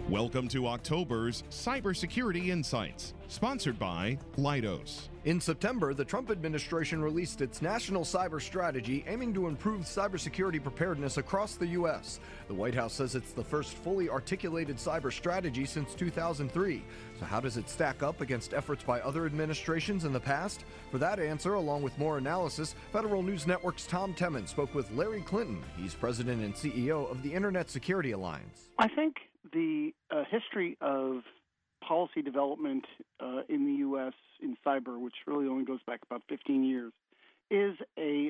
Welcome to October's Cybersecurity Insights, sponsored by Leidos. In September, the Trump administration released its national cyber strategy aiming to improve cybersecurity preparedness across the U.S. The White House says it's the first fully articulated cyber strategy since 2003. So how does it stack up against efforts by other administrations in the past? For that answer, along with more analysis, Federal News Network's Tom Temin spoke with Larry Clinton. He's president and CEO of the Internet Security Alliance. I think the history of policy development in the U.S. in cyber, which really only goes back about 15 years, is a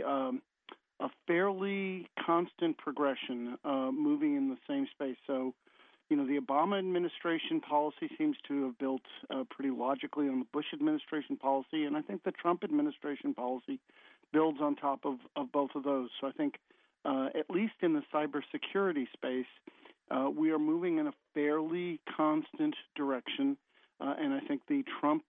fairly constant progression, moving in the same space. So, the Obama administration policy seems to have built pretty logically on the Bush administration policy, and I think the Trump administration policy builds on top of both of those. So I think, at least in the cybersecurity space, we are moving in a fairly constant direction, and I think the Trump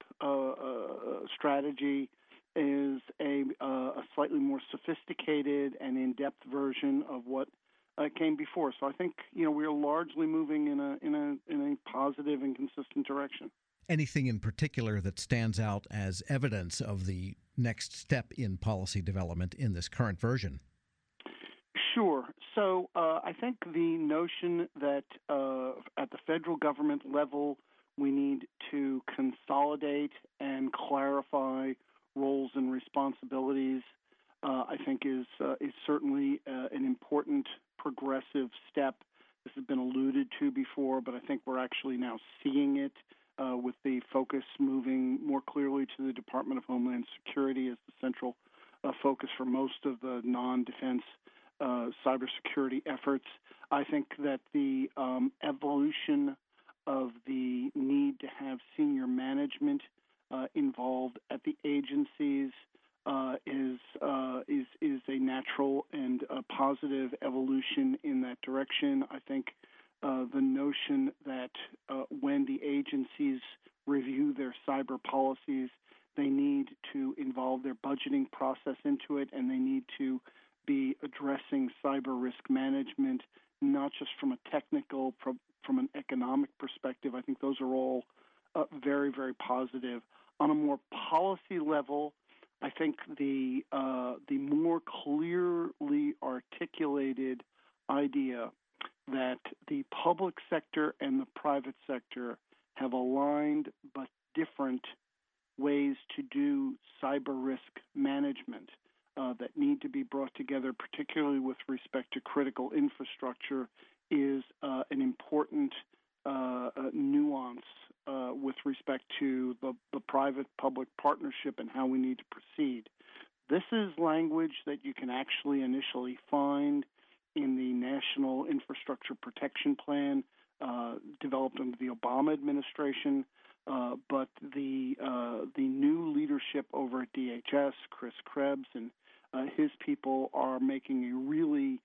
strategy is a slightly more sophisticated and in-depth version of what came before. So I think we are largely moving in a positive and consistent direction. Anything in particular that stands out as evidence of the next step in policy development in this current version? Sure. So I think the notion that at the federal government level we need to consolidate and clarify roles and responsibilities, I think is certainly an important progressive step. This has been alluded to before, but I think we're actually now seeing it with the focus moving more clearly to the Department of Homeland Security as the central focus for most of the non-defense cybersecurity efforts. I think that the evolution of the need to have senior management involved at the agencies is a natural and a positive evolution in that direction. I think the notion that when the agencies review their cyber policies, they need to involve their budgeting process into it, and they need to be addressing cyber risk management, not just from a technical, from an economic perspective. I think those are all very, very positive. On a more policy level, I think the more clearly articulated idea that the public sector and the private sector have aligned but different ways to do cyber risk management that need to be brought together, particularly with respect to critical infrastructure, is an important nuance with respect to the private-public partnership and how we need to proceed. This is language that you can actually initially find in the National Infrastructure Protection Plan developed under the Obama administration, but the new leadership over at DHS, Chris Krebs, and his people are making a really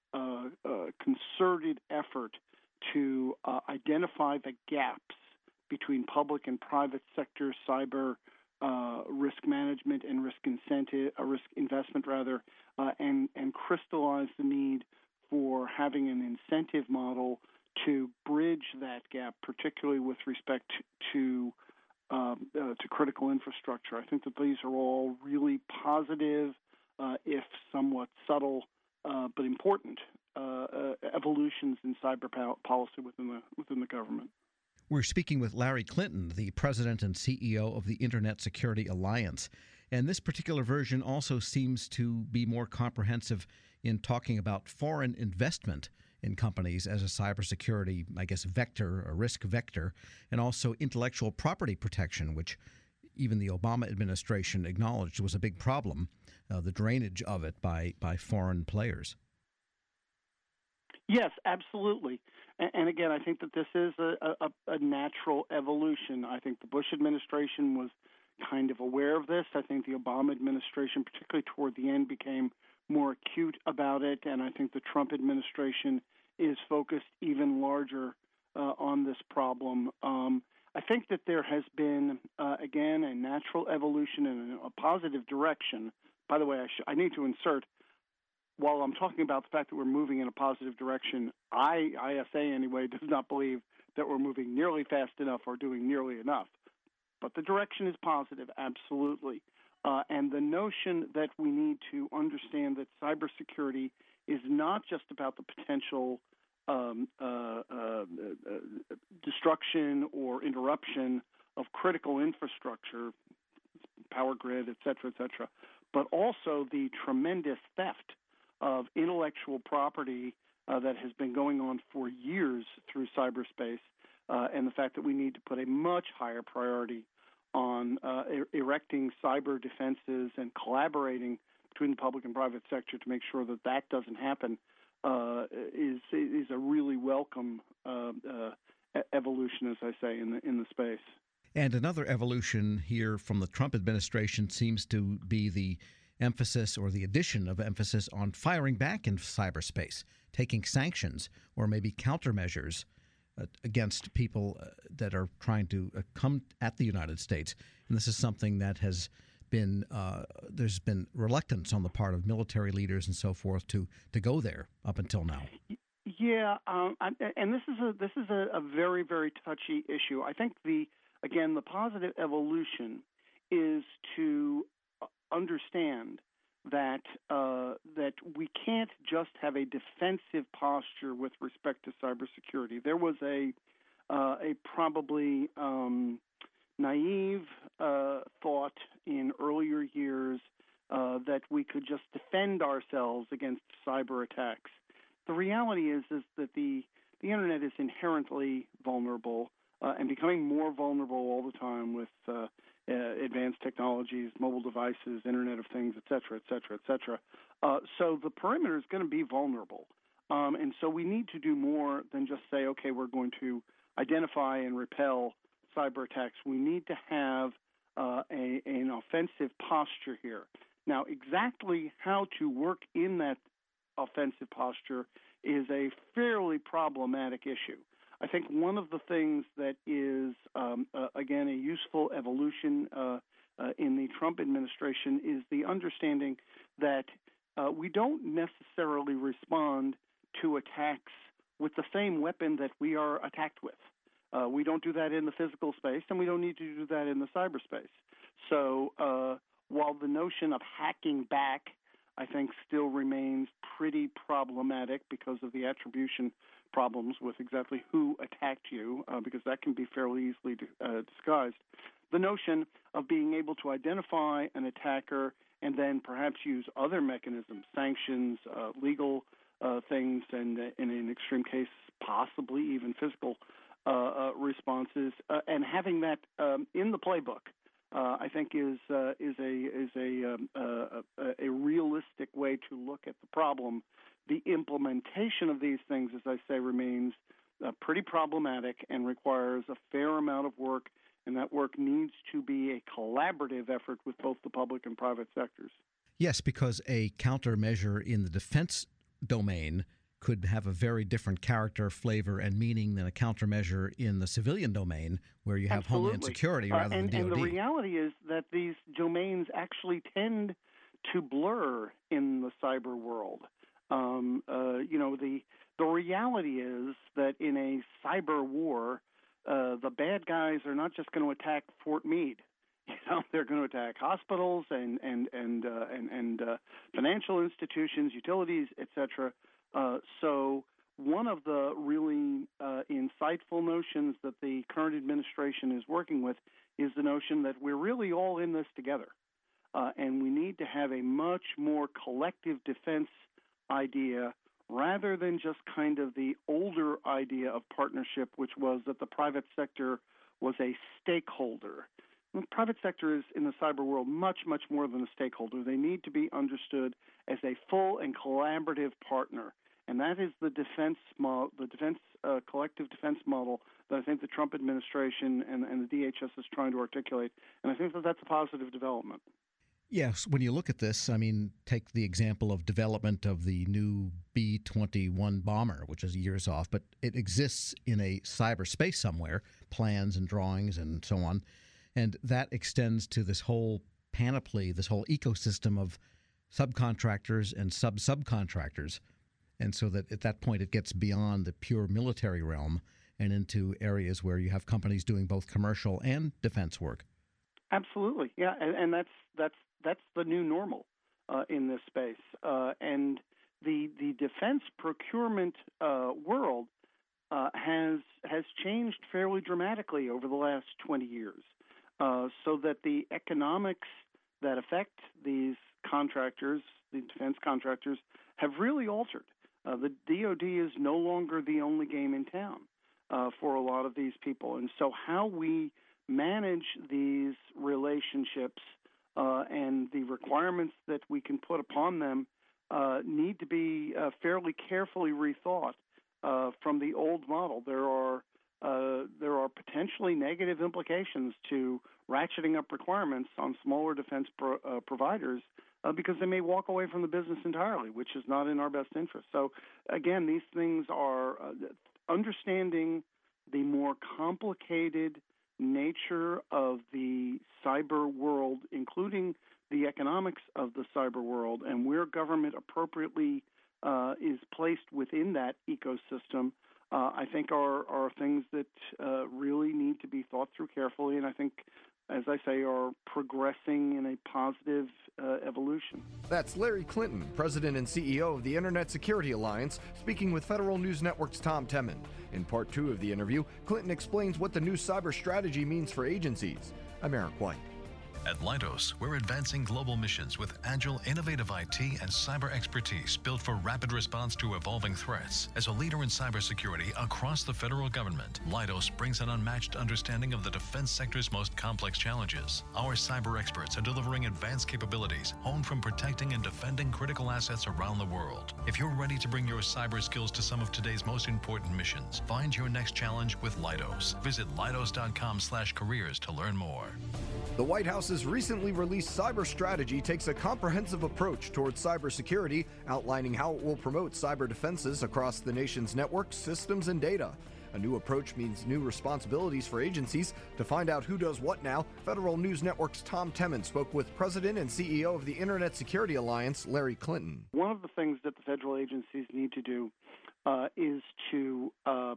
concerted effort to identify the gaps between public and private sector cyber risk management and risk investment, and crystallize the need for having an incentive model to bridge that gap, particularly with respect to critical infrastructure. I think that these are all really positive, if somewhat subtle, but important evolutions in cyber policy within the government. We're speaking with Larry Clinton, the president and CEO of the Internet Security Alliance. And this particular version also seems to be more comprehensive in talking about foreign investment in companies as a cybersecurity, vector, a risk vector, and also intellectual property protection, which even the Obama administration acknowledged was a big problem, the drainage of it by foreign players. Yes, absolutely. And again, I think that this is a natural evolution. I think the Bush administration was kind of aware of this. I think the Obama administration, particularly toward the end, became more acute about it. And I think the Trump administration is focused even larger on this problem. I think that there has been, again, a natural evolution in a positive direction. By the way, I need to insert, while I'm talking about the fact that we're moving in a positive direction, ISA anyway, does not believe that we're moving nearly fast enough or doing nearly enough. But the direction is positive, absolutely. And the notion that we need to understand that cybersecurity is not just about the potential destruction or interruption of critical infrastructure, power grid, et cetera, but also the tremendous theft of intellectual property that has been going on for years through cyberspace, and the fact that we need to put a much higher priority on erecting cyber defenses and collaborating between the public and private sector to make sure that that doesn't happen is a really welcome evolution, as I say, in the space. And another evolution here from the Trump administration seems to be the emphasis or the addition of emphasis on firing back in cyberspace, taking sanctions or maybe countermeasures against people that are trying to come at the United States. And this is something that has been there's been reluctance on the part of military leaders and so forth to go there up until now. Yeah, and this is a very, very touchy issue. I think the positive evolution is to understand that we can't just have a defensive posture with respect to cybersecurity. There was a probably naive thought in earlier years that we could just defend ourselves against cyber attacks. The reality is that the internet is inherently vulnerable and becoming more vulnerable all the time with advanced technologies, mobile devices, Internet of Things, et cetera, et cetera, et cetera. So the perimeter is going to be vulnerable. And so we need to do more than just say, okay, we're going to identify and repel cyber attacks. We need to have an offensive posture here. Now, exactly how to work in that offensive posture is a fairly problematic issue. I think one of the things that is, again, a useful evolution in the Trump administration is the understanding that we don't necessarily respond to attacks with the same weapon that we are attacked with. We don't do that in the physical space, and we don't need to do that in the cyberspace. So while the notion of hacking back, I think, still remains pretty problematic because of the attribution problems with exactly who attacked you, because that can be fairly easily disguised. The notion of being able to identify an attacker and then perhaps use other mechanisms, sanctions, legal things, and in an extreme case, possibly even physical responses, and having that in the playbook, I think is a realistic way to look at the problem. The implementation of these things, as I say, remains pretty problematic and requires a fair amount of work, and that work needs to be a collaborative effort with both the public and private sectors. Yes, because a countermeasure in the defense domain could have a very different character, flavor, and meaning than a countermeasure in the civilian domain, where you have Absolutely. Homeland Security rather than DoD. And the reality is that these domains actually tend to blur in the cyber world. The reality is that in a cyber war, the bad guys are not just going to attack Fort Meade. They're going to attack hospitals and financial institutions, utilities, etc. So one of the really insightful notions that the current administration is working with is the notion that we're really all in this together, and we need to have a much more collective defense idea rather than just kind of the older idea of partnership, which was that the private sector was a stakeholder. The private sector is, in the cyber world, much, much more than a stakeholder. They need to be understood as a full and collaborative partner. And that is the collective defense model that I think the Trump administration and the DHS is trying to articulate. And I think that that's a positive development. Yes, when you look at this, I mean, take the example of development of the new B-21 bomber, which is years off, but it exists in a cyberspace somewhere, plans and drawings and so on. And that extends to this whole panoply, this whole ecosystem of subcontractors and subcontractors. And so that at that point it gets beyond the pure military realm and into areas where you have companies doing both commercial and defense work. Absolutely, yeah, and that's the new normal in this space. And the defense procurement world has changed fairly dramatically over the last 20 years, so that the economics that affect these contractors, the defense contractors, have really altered. The DoD is no longer the only game in town for a lot of these people, and so how we manage these relationships and the requirements that we can put upon them need to be fairly carefully rethought from the old model. There are potentially negative implications to ratcheting up requirements on smaller defense providers because they may walk away from the business entirely, which is not in our best interest. So, again, these things are understanding the more complicated nature of the cyber world, including the economics of the cyber world, and where government appropriately is placed within that ecosystem, I think are things that really need to be thought through carefully, and I think, as I say, are progressing in a positive evolution. That's Larry Clinton, President and CEO of the Internet Security Alliance, speaking with Federal News Network's Tom Temin. In part 2 of the interview, Clinton explains what the new cyber strategy means for agencies. I'm Eric White. At Leidos, we're advancing global missions with agile, innovative IT and cyber expertise built for rapid response to evolving threats. As a leader in cybersecurity across the federal government, Leidos brings an unmatched understanding of the defense sector's most complex challenges. Our cyber experts are delivering advanced capabilities honed from protecting and defending critical assets around the world. If you're ready to bring your cyber skills to some of today's most important missions, find your next challenge with Leidos. Visit leidos.com/careers to learn more. The White House's recently released cyber strategy takes a comprehensive approach towards cybersecurity, outlining how it will promote cyber defenses across the nation's networks, systems, and data. A new approach means new responsibilities for agencies. To find out who does what now, Federal News Network's Tom Temin spoke with President and CEO of the Internet Security Alliance, Larry Clinton. One of the things that the federal agencies need to do is to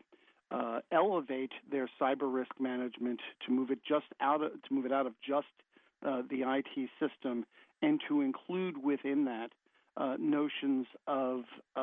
elevate their cyber risk management to move it out of just the IT system, and to include within that notions of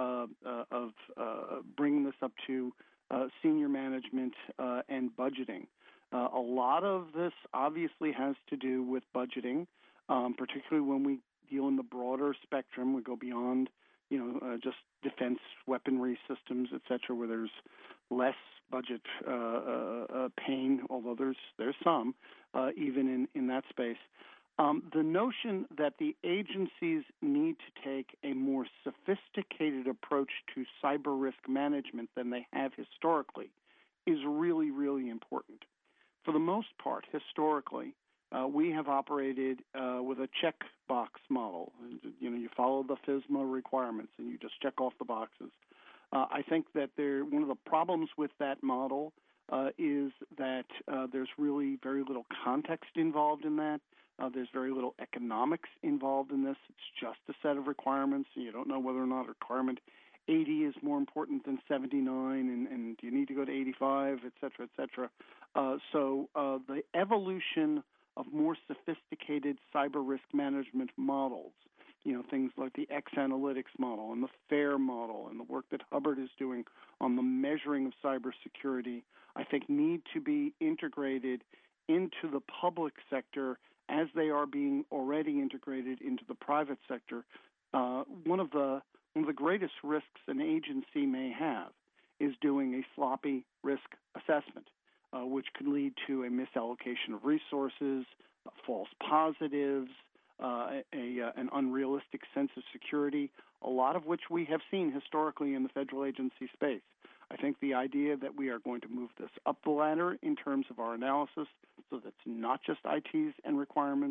bringing this up to senior management and budgeting. A lot of this obviously has to do with budgeting, particularly when we deal in the broader spectrum. We go beyond, just defense weaponry systems, et cetera, where there's less budget pain, although there's some, even in that space. The notion that the agencies need to take a more sophisticated approach to cyber risk management than they have historically is really, really important. For the most part, historically, we have operated with a checkbox model. You follow the FISMA requirements and you just check off the boxes. I think that one of the problems with that model is that there's really very little context involved in that. There's very little economics involved in this. It's just a set of requirements. You don't know whether or not requirement 80 is more important than 79, and do you need to go to 85, et cetera, et cetera. So the evolution of more sophisticated cyber risk management models, things like the X-Analytics model and the FAIR model and the work that Hubbard is doing on the measuring of cybersecurity, I think need to be integrated into the public sector as they are being already integrated into the private sector. One of the greatest risks an agency may have is doing a sloppy risk assessment, which could lead to a misallocation of resources, false positives, an unrealistic sense of security, a lot of which we have seen historically in the federal agency space. I think the idea that we are going to move this up the ladder in terms of our analysis, so that's not just ITs and requirements,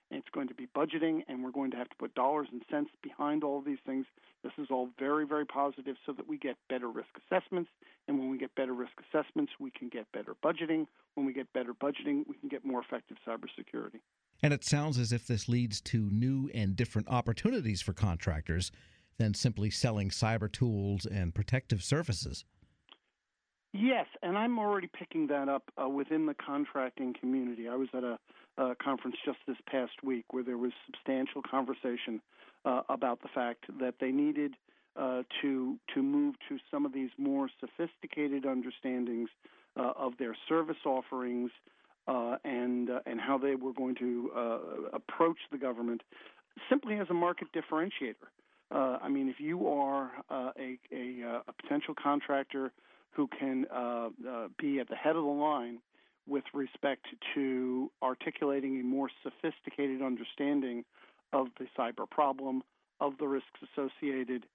and it's going to be budgeting, and we're going to have to put dollars and cents behind all of these things. This is all very, very positive so that we get better risk assessments, and when we get better risk assessments, we can get better budgeting. When we get better budgeting, we can get more effective cybersecurity. And it sounds as if this leads to new and different opportunities for contractors than simply selling cyber tools and protective services. Yes, and I'm already picking that up within the contracting community. I was at a conference just this past week where there was substantial conversation about the fact that they needed to move to some of these more sophisticated understandings of their service offerings and how they were going to approach the government simply as a market differentiator. I mean, if you are a potential contractor who can be at the head of the line with respect to articulating a more sophisticated understanding of the cyber problem, of the risks associated,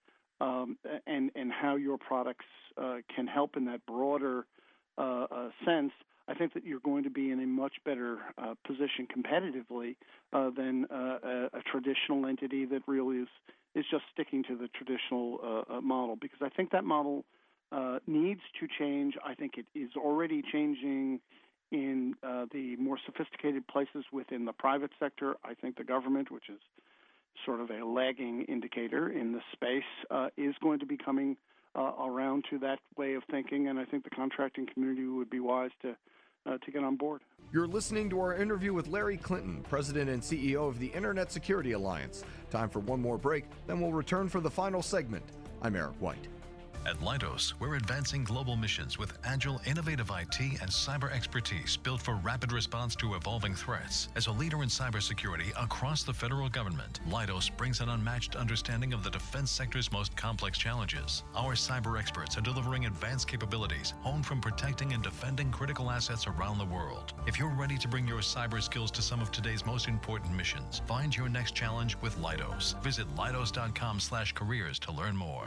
and how your products can help in that broader sense, I think that you're going to be in a much better position competitively than a traditional entity that really is just sticking to the traditional model, because I think that model needs to change. I think it is already changing in the more sophisticated places within the private sector. I think the government, which is sort of a lagging indicator in this space, is going to be coming around to that way of thinking, and I think the contracting community would be wise to get on board. You're listening to our interview with Larry Clinton, President and CEO of the Internet Security Alliance. Time for one more break, then we'll return for the final segment. I'm Eric White. At Leidos, we're advancing global missions with agile, innovative IT and cyber expertise built for rapid response to evolving threats. As a leader in cybersecurity across the federal government, Leidos brings an unmatched understanding of the defense sector's most complex challenges. Our cyber experts are delivering advanced capabilities honed from protecting and defending critical assets around the world. If you're ready to bring your cyber skills to some of today's most important missions, find your next challenge with Leidos. Visit leidos.com/careers to learn more.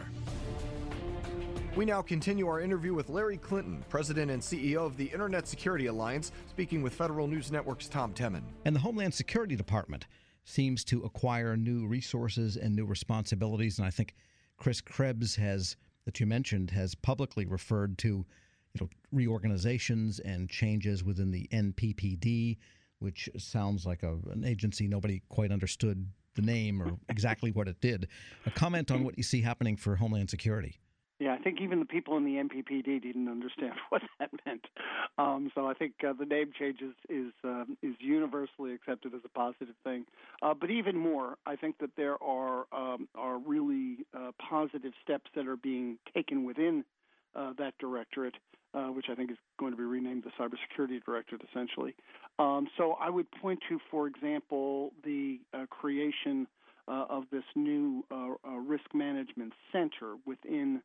We now continue our interview with Larry Clinton, President and CEO of the Internet Security Alliance, speaking with Federal News Network's Tom Temin. And the Homeland Security Department seems to acquire new resources and new responsibilities. And I think Chris Krebs that you mentioned, has publicly referred to reorganizations and changes within the NPPD, which sounds like an agency nobody quite understood the name or exactly what it did. A comment on what you see happening for Homeland Security. Yeah, I think even the people in the NPPD didn't understand what that meant. So I think the name change is universally accepted as a positive thing. But even more, I think that there are really positive steps that are being taken within that directorate, which I think is going to be renamed the Cybersecurity Directorate, essentially. So I would point to, for example, the creation of this new risk management center within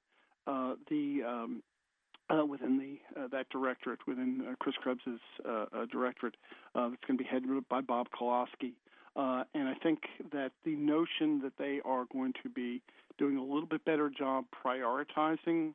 that directorate, within Chris Krebs's directorate. It's going to be headed by Bob Kowalski. And I think that the notion that they are going to be doing a little bit better job prioritizing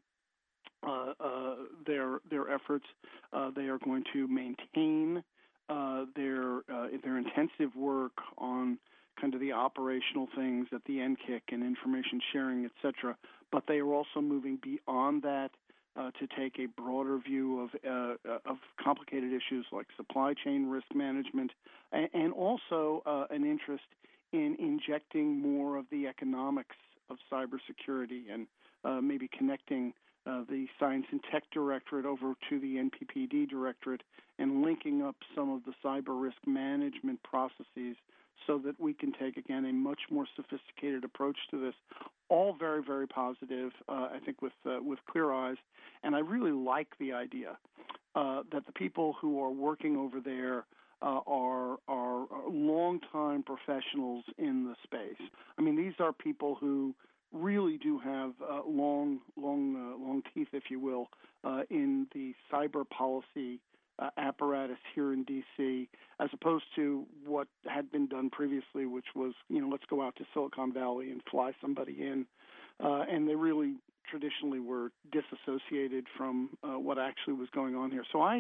their efforts, they are going to maintain their intensive work on kind of the operational things at the NKIC and information sharing, et cetera. But they are also moving beyond that to take a broader view of complicated issues like supply chain risk management, and also an interest in injecting more of the economics of cybersecurity and maybe connecting the Science and Tech Directorate over to the NPPD Directorate and linking up some of the cyber risk management processes so that we can take, again, a much more sophisticated approach to this. All very, very positive, I think, with clear eyes. And I really like the idea that the people who are working over there are longtime professionals in the space. I mean, these are people who really do have long teeth, if you will, in the cyber policy apparatus here in D.C., as opposed to what had been done previously, which was, let's go out to Silicon Valley and fly somebody in. And they really traditionally were disassociated from what actually was going on here. So I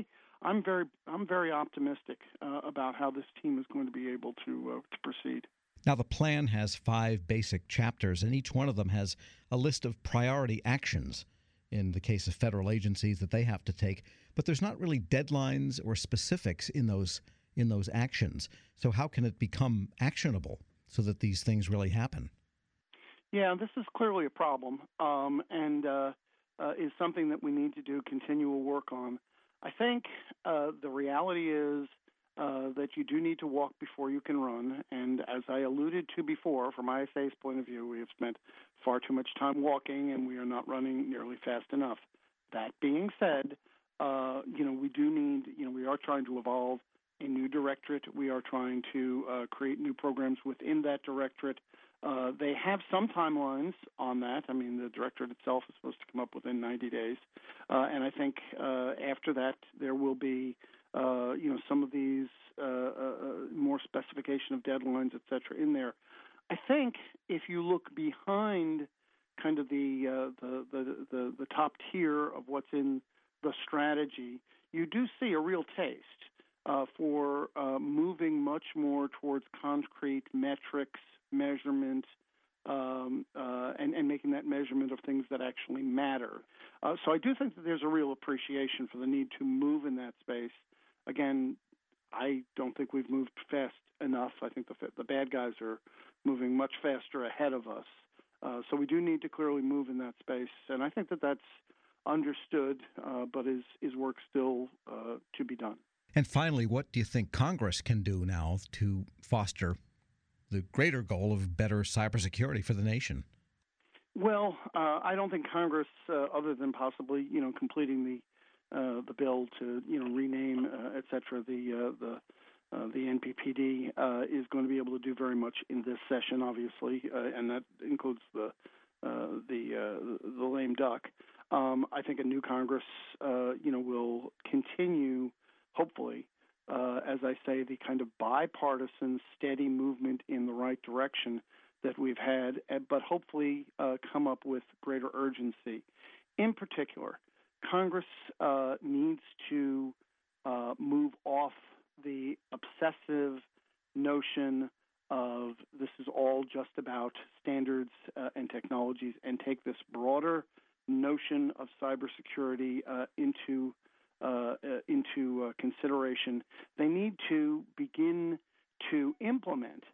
I'm very optimistic about how this team is going to be able to proceed. Now, the plan has 5 basic chapters, and each one of them has a list of priority actions in the case of federal agencies that they have to take. But there's not really deadlines or specifics in those actions. So how can it become actionable so that these things really happen? Yeah, this is clearly a problem, and is something that we need to do continual work on. I think the reality is that you do need to walk before you can run. And as I alluded to before, from ISA's point of view, we have spent far too much time walking, and we are not running nearly fast enough. That being said, we do need, we are trying to evolve a new directorate. We are trying to create new programs within that directorate. They have some timelines on that. I mean, the directorate itself is supposed to come up within 90 days. And I think after that, there will be, some of these more specification of deadlines, et cetera, in there. I think if you look behind kind of the top tier of what's in the strategy, you do see a real taste for moving much more towards concrete metrics, measurement, and making that measurement of things that actually matter. So I do think that there's a real appreciation for the need to move in that space. Again, I don't think we've moved fast enough. I think the bad guys are moving much faster ahead of us. So we do need to clearly move in that space, and I think that that's understood, but is work still to be done. And finally, what do you think Congress can do now to foster the greater goal of better cybersecurity for the nation? Well, I don't think Congress, other than possibly completing the bill to rename et cetera the NPPD, is going to be able to do very much in this session, obviously, and that includes the lame duck. I think a new Congress, will continue, hopefully, as I say, the kind of bipartisan, steady movement in the right direction that we've had, but hopefully come up with greater urgency. In particular, Congress needs to move off the obsessive notion of this is all just about standards and technologies, and take this broader notion of cybersecurity into consideration. They need to begin to implement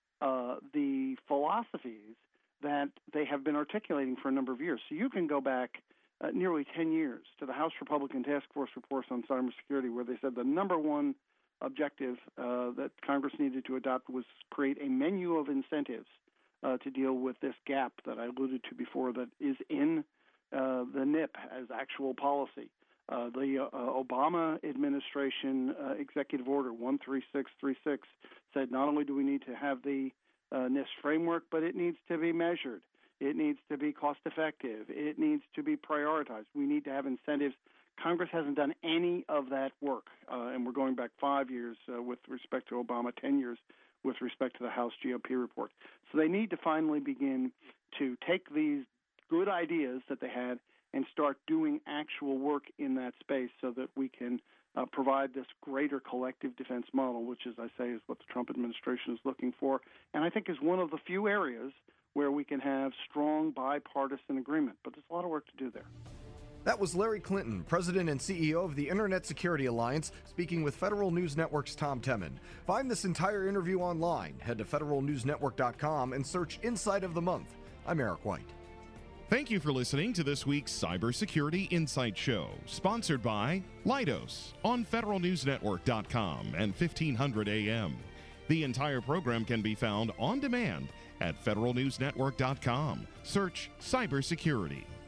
the philosophies that they have been articulating for a number of years. So you can go back nearly 10 years to the House Republican Task Force reports on cybersecurity, where they said the number one objective that Congress needed to adopt was create a menu of incentives to deal with this gap that I alluded to before that is in the NIP as actual policy. The Obama administration executive order 13636 said not only do we need to have the NIST framework, but it needs to be measured. It needs to be cost effective. It needs to be prioritized. We need to have incentives. Congress hasn't done any of that work, and we're going back 5 years with respect to Obama, 10 years with respect to the House GOP report. So they need to finally begin to take these good ideas that they had and start doing actual work in that space so that we can provide this greater collective defense model, which, as I say, is what the Trump administration is looking for, and I think is one of the few areas where we can have strong bipartisan agreement. But there's a lot of work to do there. That was Larry Clinton, President and CEO of the Internet Security Alliance, speaking with Federal News Network's Tom Temin. Find this entire interview online. Head to federalnewsnetwork.com and search Insight of the Month. I'm Eric White. Thank you for listening to this week's Cybersecurity Insight Show, sponsored by Leidos on federalnewsnetwork.com and 1500 AM. The entire program can be found on demand at federalnewsnetwork.com. Search cybersecurity.